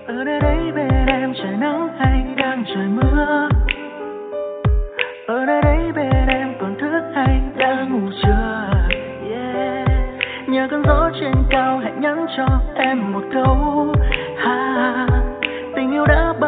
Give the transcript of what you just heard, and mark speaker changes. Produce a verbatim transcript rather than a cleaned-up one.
Speaker 1: Ở nơi đây bên em trời nắng hay đang trời mưa. Ở nơi đây bên em còn thức hay đã ngủ chưa, yeah. Nhờ cơn gió trên cao hãy nhắn cho em một câu ha. Tình yêu đã